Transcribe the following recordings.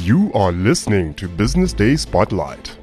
You are listening to Business Day Spotlight.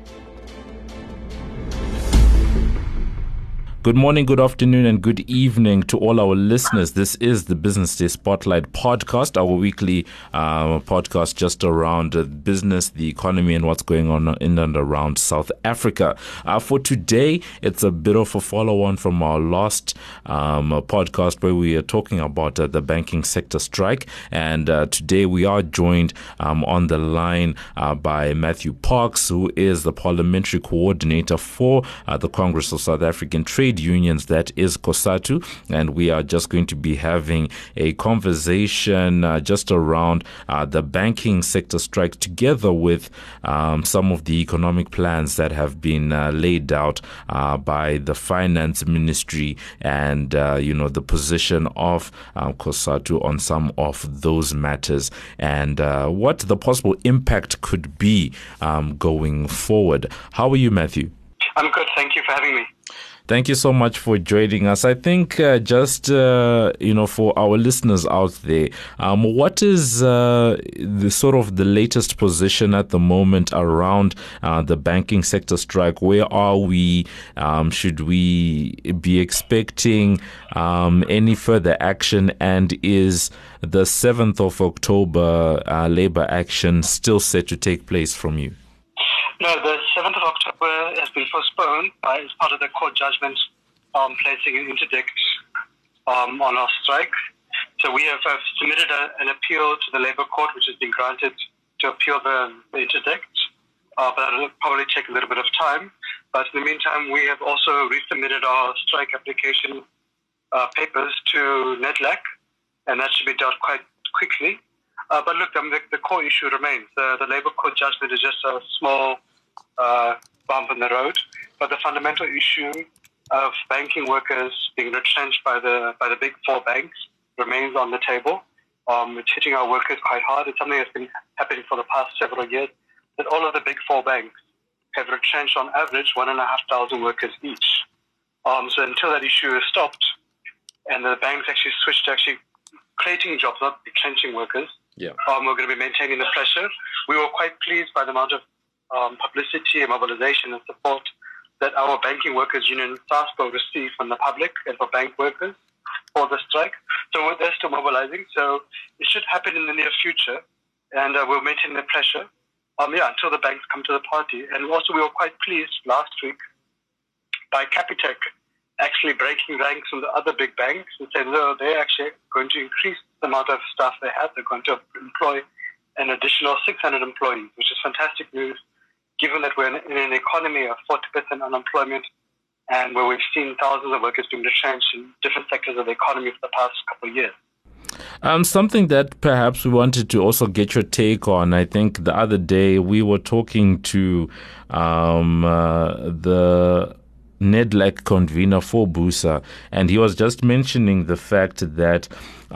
Good morning, good afternoon, and good evening to all our listeners. This is the Business Day Spotlight podcast, our weekly podcast just around business, the economy, and what's going on in and around South Africa. For today, it's a bit of a follow-on from our last podcast where we are talking about the banking sector strike. And today we are joined on the line by Matthew Parks, who is the parliamentary coordinator for the Congress of South African Trade Unions, that is COSATU, and we are just going to be having a conversation just around the banking sector strike, together with some of the economic plans that have been laid out by the Finance Ministry and the position of COSATU on some of those matters, and what the possible impact could be going forward. How are you, Matthew? I'm good. Thank you for having me. Thank you so much for joining us. I think for our listeners out there, what is the sort of the latest position at the moment around the banking sector strike? Where are we? Should we be expecting any further action? And is the 7th of October labor action still set to take place from you? No, the 7th of October has been postponed as part of the court judgment placing an interdict on our strike. So we have submitted an appeal to the Labour Court, which has been granted to appeal the interdict, but it'll probably take a little bit of time. But in the meantime, we have also resubmitted our strike application papers to NEDLAC, and that should be dealt quite quickly. But look, the core issue remains. The Labour Court judgment is just a small bump in the road, but the fundamental issue of banking workers being retrenched by the big four banks remains on the table. It's hitting our workers quite hard. It's something that's been happening for the past several years, that all of the big four banks have retrenched on average 1,500 workers each. So until that issue is stopped and the banks actually switch to actually creating jobs, not retrenching workers, we're going to be maintaining the pressure. We were quite pleased by the amount of publicity and mobilization and support that our banking workers union, SASCO, received from the public and for bank workers for the strike. So they're still mobilizing. So it should happen in the near future, and we'll maintain the pressure until the banks come to the party. And also we were quite pleased last week by Capitec actually breaking ranks from the other big banks and saying, no, they're actually going to increase the amount of staff they have. They're going to employ an additional 600 employees, which is fantastic news, given that we're in an economy of 40% unemployment and where we've seen thousands of workers being retrenched in different sectors of the economy for the past couple of years. Something that perhaps we wanted to also get your take on. I think the other day we were talking to the NEDLAC convener for BUSA, and he was just mentioning the fact that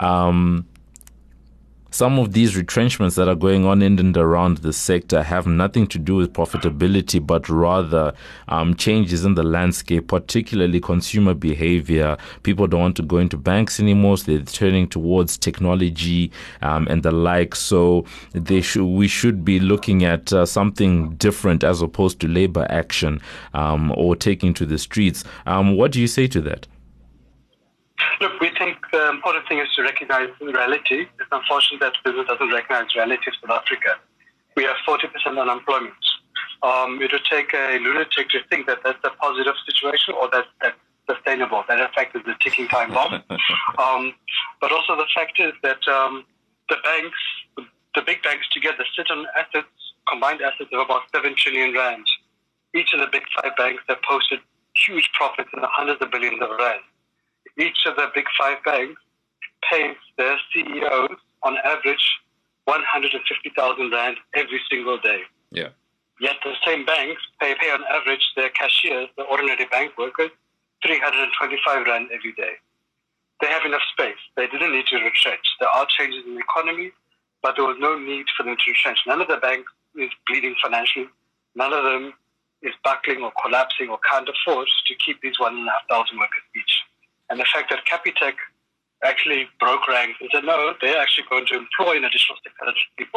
some of these retrenchments that are going on in and around the sector have nothing to do with profitability, but rather changes in the landscape, particularly consumer behavior. People don't want to go into banks anymore, so they're turning towards technology and the like. So we should be looking at something different as opposed to labor action or taking to the streets. What do you say to that? Look, we think the important thing is to recognize reality. It's unfortunate that business doesn't recognize reality of South Africa. We have 40% unemployment. It would take a lunatic to think that that's a positive situation or that's sustainable. That, in fact, is a ticking time bomb. But also the fact is that the big banks together sit on combined assets of about 7 trillion rand. Each of the big five banks have posted huge profits in the hundreds of billions of rand. Each of the big five banks pays their CEOs, on average, 150,000 rand every single day. Yeah. Yet the same banks pay on average their cashiers, the ordinary bank workers, 325 rand every day. They have enough space. They didn't need to retrench. There are changes in the economy, but there was no need for them to retrench. None of the banks is bleeding financially. None of them is buckling or collapsing or can't afford to keep these 1,500 workers each. And the fact that Capitec actually broke ranks and said, no, they're actually going to employ an additional 600 people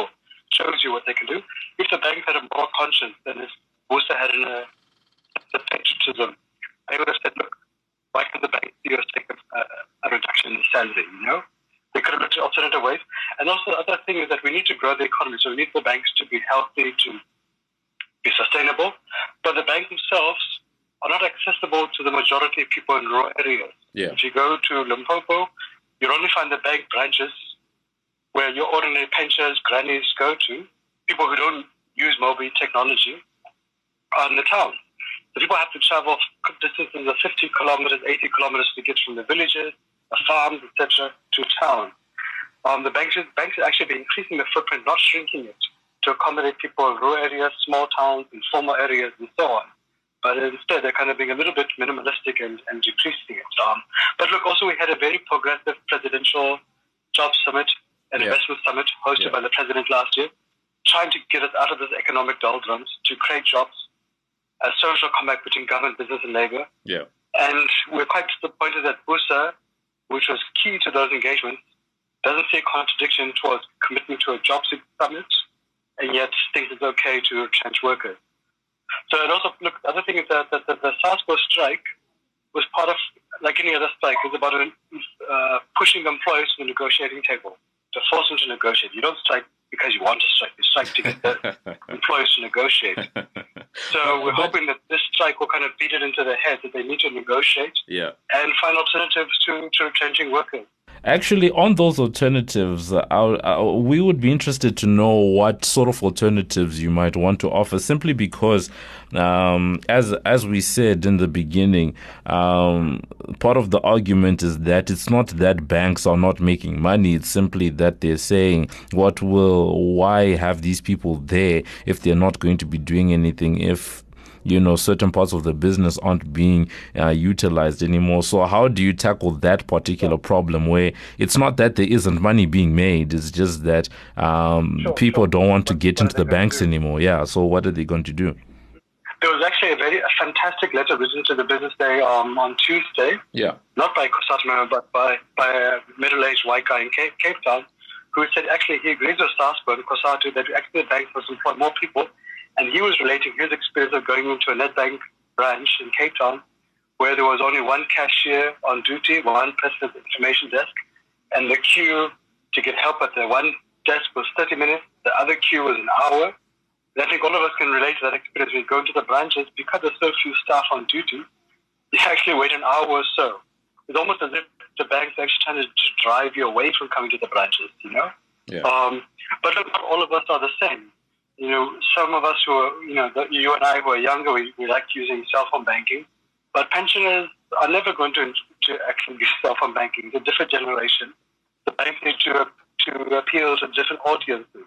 shows you what they can do. If the bank had a moral conscience, then if Busa had a patriotism, they would have said, look, why can't the bank see us take a reduction in salary, you know? They could have looked at alternative ways. And also the other thing is that we need to grow the economy. So we need the banks to be healthy, to be sustainable. But the banks themselves are not accessible to the majority of people in rural areas. Yeah. If you go to Limpopo, you'll only find the bank branches where your ordinary pensioners, grannies go to, people who don't use mobile technology are in the town. So people have to travel distances of 50 kilometers, 80 kilometers to get from the villages, the farms, etc., to town. The banks should actually be increasing the footprint, not shrinking it, to accommodate people in rural areas, small towns, informal areas, and so on. But instead, they're kind of being a little bit minimalistic and decreasing it. But look, also we had a very progressive presidential job summit and investment summit hosted by the president last year, trying to get us out of this economic doldrums, to create jobs, a social comeback between government, business, and labor. Yeah. And we're quite disappointed that Busa, which was key to those engagements, doesn't see a contradiction towards committing to a job summit, and yet thinks it's okay to retrench workers. So, and also, look, the other thing is that the SASCO strike was part of, like any other strike, it's about pushing employees to the negotiating table, to force them to negotiate. You don't strike because you want to strike. You strike to get the employees to negotiate. So we're hoping that this strike will kind of beat it into their head that they need to negotiate and find alternatives to retrenching workers. Actually, on those alternatives, we would be interested to know what sort of alternatives you might want to offer, simply because, as we said in the beginning, part of the argument is that it's not that banks are not making money. It's simply that they're saying, why have these people there if they're not going to be doing anything, if certain parts of the business aren't being utilized anymore. So how do you tackle that particular problem where it's not that there isn't money being made, it's just that people don't want to get into the banks anymore? Yeah, so what are they going to do? There was actually a fantastic letter written to the Business Day on Tuesday. Yeah. Not by Cosatu, but by a middle-aged white guy in Cape Town, who said actually he agrees with SASCO and Cosatu that actually the banks must employ more people. And he was relating his experience of going into a Nedbank branch in Cape Town where there was only one cashier on duty, one person at the information desk, and the queue to get help at the one desk was 30 minutes, the other queue was an hour. And I think all of us can relate to that experience when you go into the branches. Because there's so few staff on duty, you actually wait an hour or so. It's almost as if the bank's actually trying to drive you away from coming to the branches, Yeah. But look, not all of us are the same. Some of us who are, you and I who are younger, we like using cell phone banking. But pensioners are never going to actually use cell phone banking. It's a different generation. The banks need to appeal to different audiences.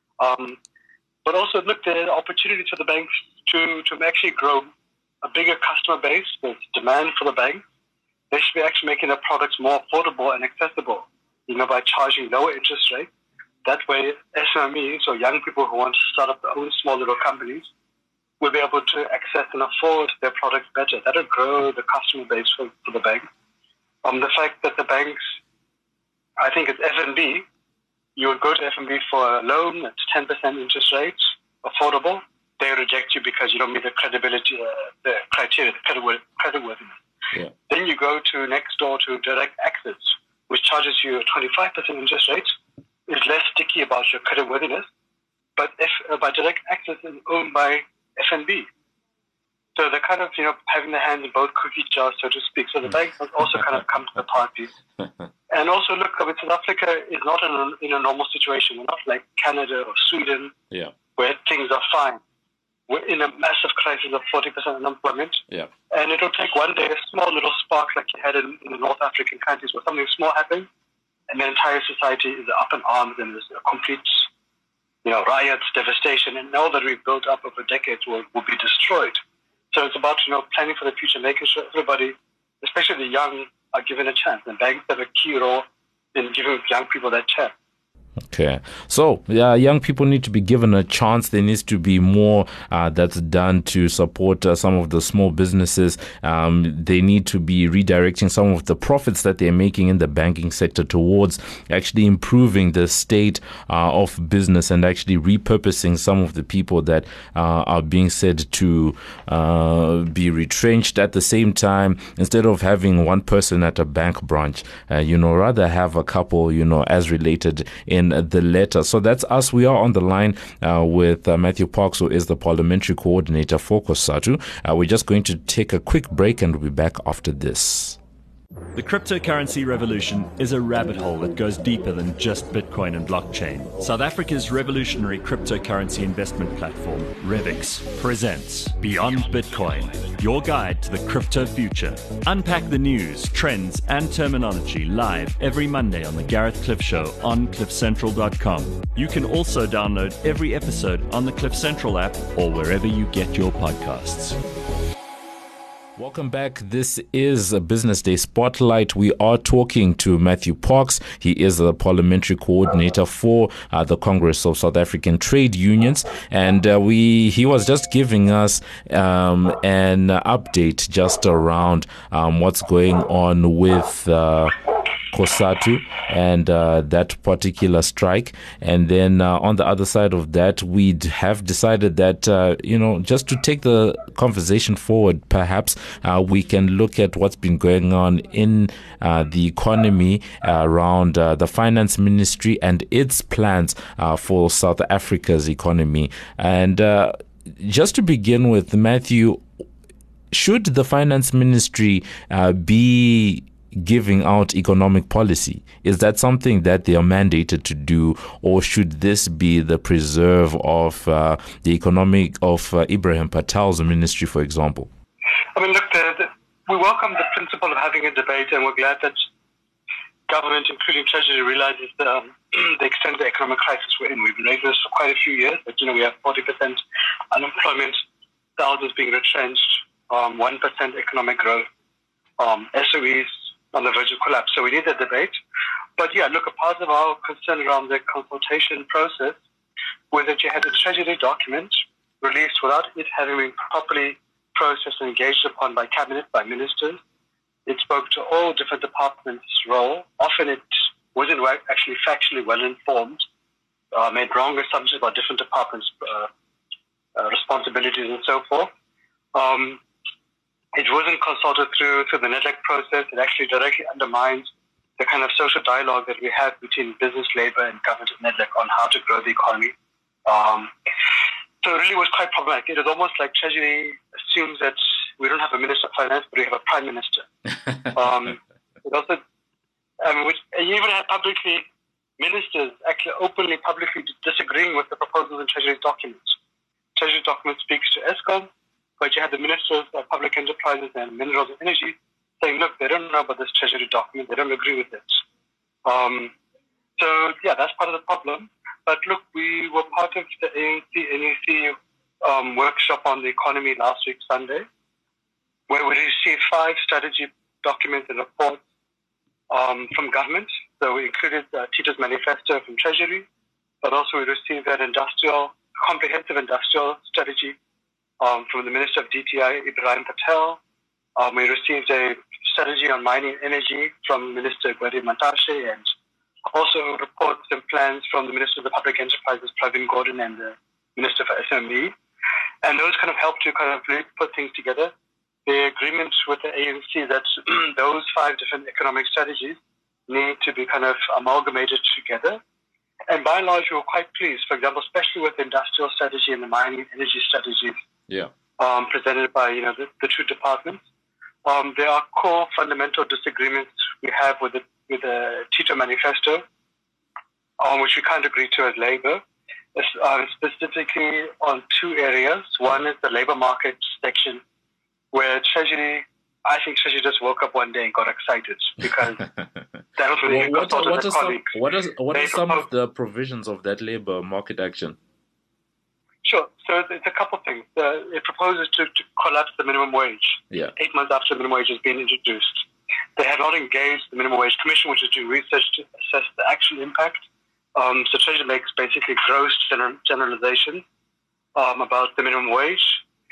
But also, look, there are opportunities for the banks to actually grow a bigger customer base. There's demand for the banks. They should be actually making their products more affordable and accessible, by charging lower interest rates. That way, SMEs, or young people who want to start up their own small little companies, will be able to access and afford their products better. That will grow the customer base for the bank. The fact that the banks, I think it's FNB, you would go to FNB for a loan, it's 10% interest rates, affordable. They reject you because you don't meet the credibility, the criteria, the creditworthiness. Yeah. Then you go to next door to Direct Access, which charges you a 25% interest rate. Is less sticky about your creditworthiness, but by Direct Access is owned by FNB. So they're kind of, having their hands in both cookie jars, so to speak. So the banks must also kind of come to the party. And also, look, South Africa is not in a normal situation. We're not like Canada or Sweden, where things are fine. We're in a massive crisis of 40% unemployment. Yeah. And it'll take one day a small little spark like you had in the North African countries where something small happens, and the entire society is up in arms, and there's a complete, riots, devastation, and all that we've built up over decades will be destroyed. So it's about, planning for the future, making sure everybody, especially the young, are given a chance. And banks have a key role in giving young people that chance. Okay. So, young people need to be given a chance. There needs to be more that's done to support some of the small businesses. They need to be redirecting some of the profits that they're making in the banking sector towards actually improving the state of business and actually repurposing some of the people that are being said to be retrenched. At the same time, instead of having one person at a bank branch, rather have a couple, as related in the letter. So that's us. We are on the line with Matthew Parks, who is the parliamentary coordinator for COSATU. We're just going to take a quick break and we'll be back after this. The cryptocurrency revolution is a rabbit hole that goes deeper than just Bitcoin and blockchain. South Africa's revolutionary cryptocurrency investment platform, Revix, presents Beyond Bitcoin, your guide to the crypto future. Unpack the news, trends, and terminology live every Monday on The Gareth Cliff Show on cliffcentral.com. You can also download every episode on the Cliff Central app or wherever you get your podcasts. Welcome back. This is a Business Day Spotlight. We are talking to Matthew Parks. He is the parliamentary coordinator for the Congress of South African Trade Unions. And he was just giving us an update just around what's going on with COSATU and that particular strike. And then on the other side of that, we have decided that, just to take the conversation forward, perhaps we can look at what's been going on in the economy around the finance ministry and its plans for South Africa's economy. And just to begin with, Matthew, should the finance ministry be giving out economic policy? Is that something that they are mandated to do, or should this be the preserve of the economic of Ibrahim Patel's ministry, for example? I mean, look, we welcome the principle of having a debate, and we're glad that government, including Treasury, realizes the extent of the economic crisis we're in. We've been raising this for quite a few years, but we have 40% unemployment, thousands being retrenched, 1% economic growth, SOEs on the verge of collapse. So we need a debate. But look, a part of our concern around the consultation process was that you had a Treasury document released without it having been properly processed and engaged upon by cabinet, by ministers. It spoke to all different departments' role. Often it wasn't actually factually well informed, made wrong assumptions about different departments' responsibilities and so forth. It wasn't consulted through the NEDLAC process. It actually directly undermines the kind of social dialogue that we have between business, labor, and government at NEDLAC on how to grow the economy. So it really was quite problematic. It was almost like Treasury assumes that we don't have a Minister of Finance, but we have a Prime Minister. It also, you even had publicly ministers actually openly, publicly disagreeing with the proposals in Treasury's documents. Treasury document speaks to Eskom, but you had the Ministers of Public Enterprises and Minerals and Energy saying, look, they don't know about this Treasury document, they don't agree with it. That's part of the problem. But look, we were part of the ANC-NEC workshop on the economy last week, Sunday, where we received 5 strategy documents and reports from government. So we included Tito's manifesto from Treasury, but also we received that comprehensive industrial strategy from the Minister of DTI, Ibrahim Patel. We received a strategy on mining energy from Minister Gwede Mantashe, and also reports and plans from the Minister of the Public Enterprises, Pravin Gordhan, and the Minister for SME. And those kind of helped to kind of really put things together. The agreement with the ANC that those 5 different economic strategies need to be kind of amalgamated together. And by and large, we were quite pleased. For example, especially with the industrial strategy and the mining energy strategies presented by the 2 departments. There are core fundamental disagreements we have with the Tito manifesto, which we can't agree to as Labour, specifically on 2 areas. One is the labour market section, where I think Treasury just woke up one day and got excited because that was really What are some of the provisions of that labour market action? Sure. So it's a couple of things. It proposes to collapse the minimum wage. 8 months after the minimum wage has been introduced. They had not engaged the Minimum Wage Commission, which is doing research to assess the actual impact. So Treasury makes basically gross generalizations about the minimum wage.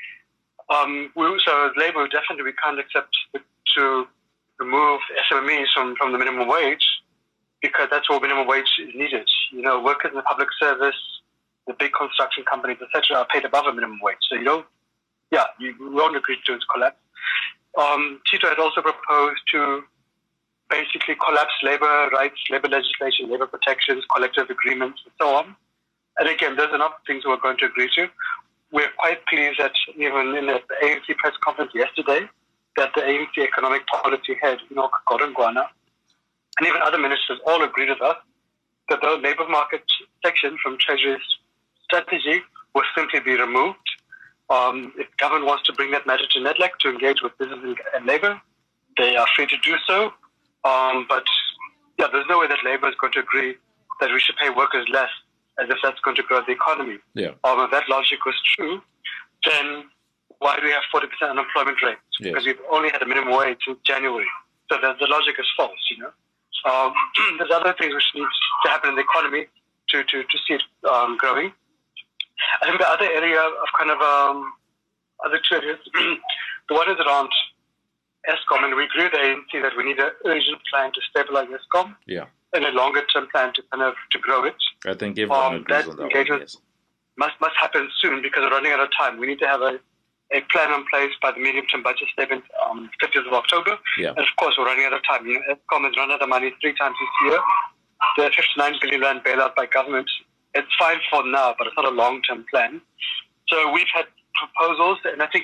So as Labour, definitely we can't accept to remove SMEs from the minimum wage, because that's where minimum wage is needed. You know, workers in the public service, the big construction companies, etc., are paid above a minimum wage. So we won't agree to its collapse. Tito had also proposed to basically collapse labour rights, labour legislation, labour protections, collective agreements, and so on. And again, those are not things we're going to agree to. We're quite pleased that even in the ANC press conference yesterday, that the ANC economic policy head, Enoch Godongwana, and even other ministers all agreed with us that the labour market section from Treasury's strategy will simply be removed. If government wants to bring that matter to NEDLAC to engage with business and labour, they are free to do so. But there's no way that Labour is going to agree that we should pay workers less as if that's going to grow the economy. Yeah. If that logic was true, then why do we have 40% unemployment rate? Yes. Because we've only had a minimum wage since January. So the logic is false, you know. There's other things which need to happen in the economy to see it growing. I think the other area of kind of other two areas, the one is around Eskom, and we agree with the ANC that we need an urgent plan to stabilize Eskom, and a longer-term plan to grow it. I think everyone agrees on that engagement one, must happen soon, because we're running out of time. We need to have a plan in place by the medium-term budget statement 50th of October. Yeah. And of course, we're running out of time. You know, Eskom has run out of money 3 times this year. The 59 billion rand bailout by government, it's fine for now, but it's not a long-term plan. So we've had proposals, and I think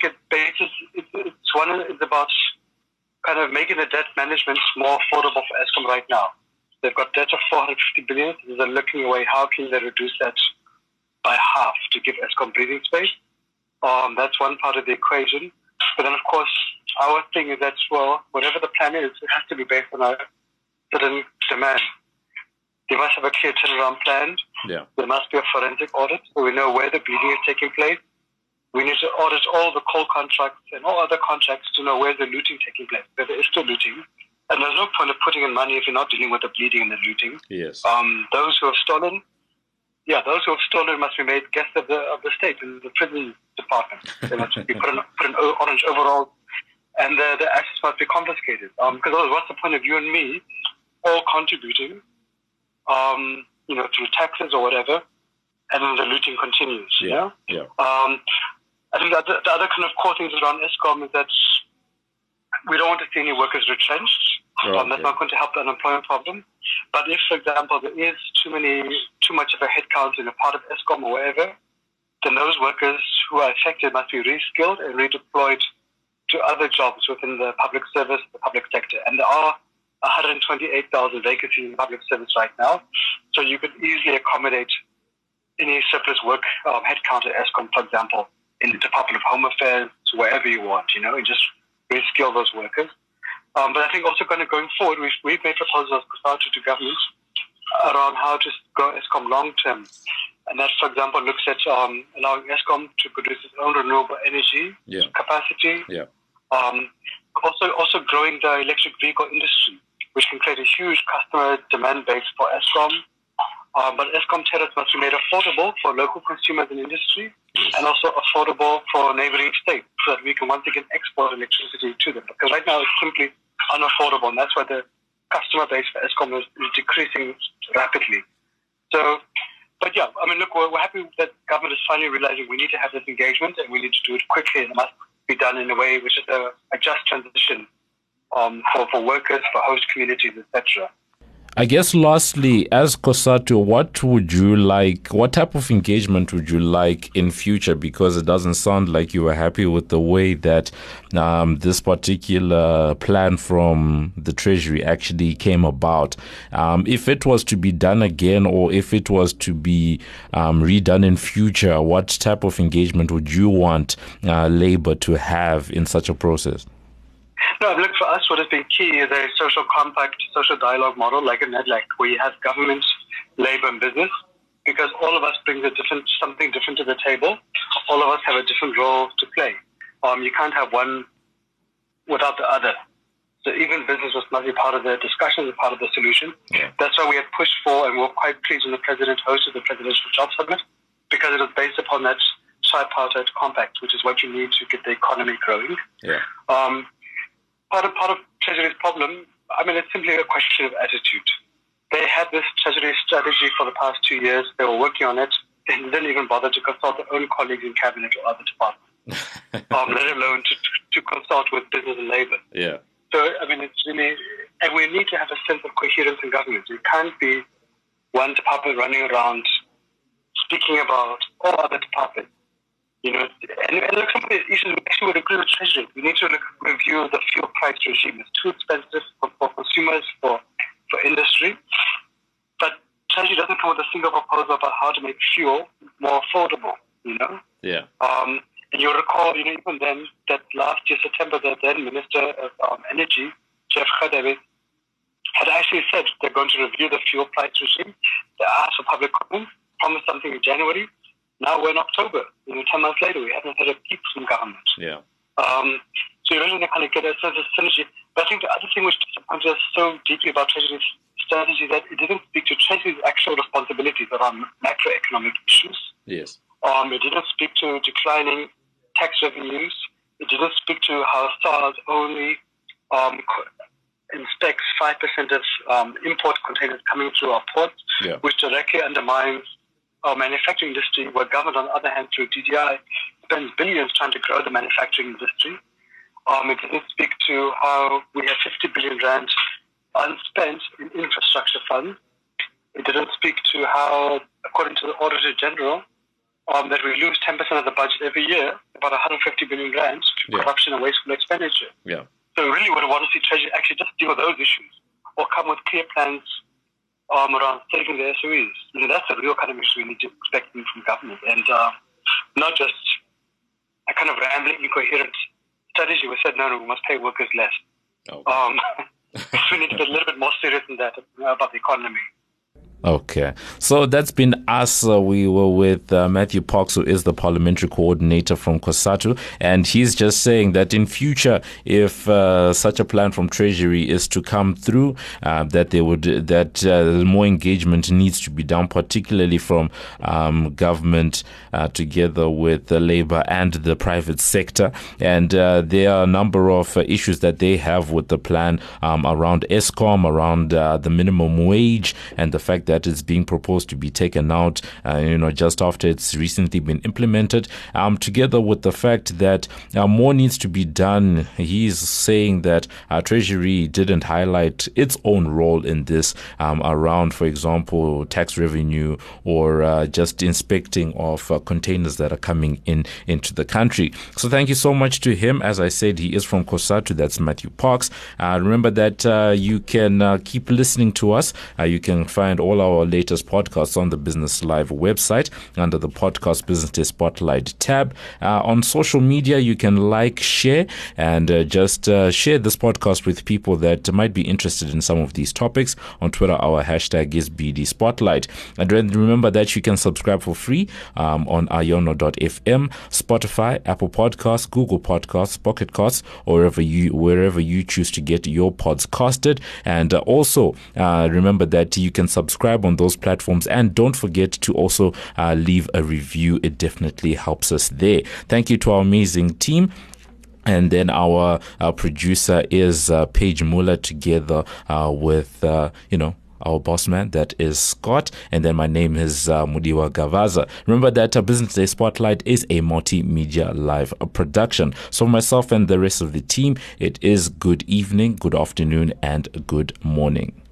it's about kind of making the debt management more affordable for Eskom right now. They've got debt of 450 billion. They're looking away. How can they reduce that by half to give Eskom breathing space? That's one part of the equation. But then, of course, our thing is that, well, whatever the plan is, it has to be based on a certain demand. They must have a clear turnaround plan. Yeah. There must be a forensic audit so we know where the bleeding is taking place. We need to audit all the coal contracts and all other contracts to know where the looting taking place, where there is still looting. And there's no point of putting in money if you're not dealing with the bleeding and the looting. Yes. Those who have stolen must be made guests of the state in the prison department. They must be put in orange overalls, and the assets must be confiscated. Because otherwise, what's the point of you and me all contributing, through taxes or whatever, and then the looting continues, you know? Yeah. I think that the other kind of core things around Eskom is that we don't want to see any workers retrenched. That's not going to help the unemployment problem. But if, for example, there is too much of a headcount in a part of Eskom or wherever, then those workers who are affected must be reskilled and redeployed to other jobs within the public service, the public sector. And there are 128,000 vacancies in the public service right now. So you could easily accommodate any surplus work headcount at Eskom, for example, in the Department of Home Affairs, wherever you want, and just reskill those workers. But I think also going forward, we've made proposals to government around how to grow Eskom long-term. And that, for example, looks at allowing Eskom to produce its own renewable energy capacity. Yeah. Also growing the electric vehicle industry, which can create a huge customer demand base for Eskom. But Eskom tariffs must be made affordable for local consumers and industry, and also affordable for neighboring states, so that we can once again export electricity to them. Because right now it's simply unaffordable, and that's why the customer base for Eskom is decreasing rapidly. So, look, we're happy that government is finally realizing we need to have this engagement, and we need to do it quickly, and it must be done in a way which is a just transition for workers, for host communities, etc. I guess lastly, as COSATU, what type of engagement would you like in future? Because it doesn't sound like you were happy with the way that this particular plan from the Treasury actually came about. If it was to be done again, or if it was to be redone in future, what type of engagement would you want Labour to have in such a process? No, look, for us, what has been key is a social compact, social dialogue model like a NEDLAC, where you have government, labour and business, because all of us bring something different to the table. All of us have a different role to play. You can't have one without the other. So even business was not a part of the discussion, a part of the solution. Yeah. That's why we had pushed for, and we were quite pleased when the President hosted the Presidential Job Summit, because it was based upon that tripartite compact, which is what you need to get the economy growing. Yeah. Part of Treasury's problem, it's simply a question of attitude. They had this Treasury strategy for the past 2 years. They were working on it. They didn't even bother to consult their own colleagues in cabinet or other departments, let alone to consult with business and labor. Yeah. So, it's really, and we need to have a sense of coherence in government. It can't be one department running around speaking about all other departments. And look, some of the issues we actually would agree with Treasury. We need to review the fuel price regime. It's too expensive for consumers, for industry. But Treasury doesn't come with a single proposal about how to make fuel more affordable, Yeah. And you'll recall, even then, that last year, September, the then Minister of Energy, Jeff Radebe, had actually said they're going to review the fuel price regime. They asked for public comment, promised something in January. Now we're in October. 10 months later, we haven't had a peep from government. Yeah. So you really kind of get a sense of synergy. But I think the other thing which disappointed us so deeply about Treasury's strategy is that it didn't speak to Treasury's actual responsibilities around macroeconomic issues. Yes. It didn't speak to declining tax revenues. It didn't speak to how SARS only inspects 5% of import containers coming through our ports, Yeah. which directly undermines our manufacturing industry, where government, on the other hand, through DDI, spends billions trying to grow the manufacturing industry. It didn't speak to how we have 50 billion rand unspent in infrastructure funds. It didn't speak to how, according to the Auditor General, that we lose 10% of the budget every year, about 150 billion rand, to Yeah. corruption and wasteful expenditure. Yeah. So really what I want to see Treasury actually just deal with those issues, or come with clear plans around saving the SOEs. That's the real kind of issue we need to expect from government, and not just a kind of rambling, incoherent strategy. We said, no, we must pay workers less. Oh. We need to be a little bit more serious than that about the economy. Okay, so that's been us. We were with Matthew Parks, who is the parliamentary coordinator from COSATU, and he's just saying that in future, if such a plan from Treasury is to come through, that more engagement needs to be done, particularly from government together with Labour and the private sector. And there are a number of issues that they have with the plan around Eskom, around the minimum wage, and the fact that it's being proposed to be taken out, just after it's recently been implemented, together with the fact that more needs to be done. He's saying that Treasury didn't highlight its own role in this around, for example, tax revenue or just inspecting of containers that are coming into the country. So thank you so much to him. As I said, he is from COSATU. That's Matthew Parks. Remember that you can keep listening to us. You can find all our latest podcasts on the Business Live website under the Podcast Business Day Spotlight tab. On social media, you can like, share, and just share this podcast with people that might be interested in some of these topics. On Twitter, our hashtag is BD Spotlight. And remember that you can subscribe for free on iono.fm, Spotify, Apple Podcasts, Google Podcasts, Pocket Casts, or wherever you choose to get your pods casted. And also remember that you can subscribe on those platforms, and don't forget to also leave a review. It definitely helps us there. Thank you to our amazing team. And then our producer is Paige Muller, together with our boss man, that is Scott, and then my name is Mudiwa Gavaza. Remember that Business Day Spotlight is a multimedia live production. So myself and the rest of the team, it is good evening, good afternoon, and good morning.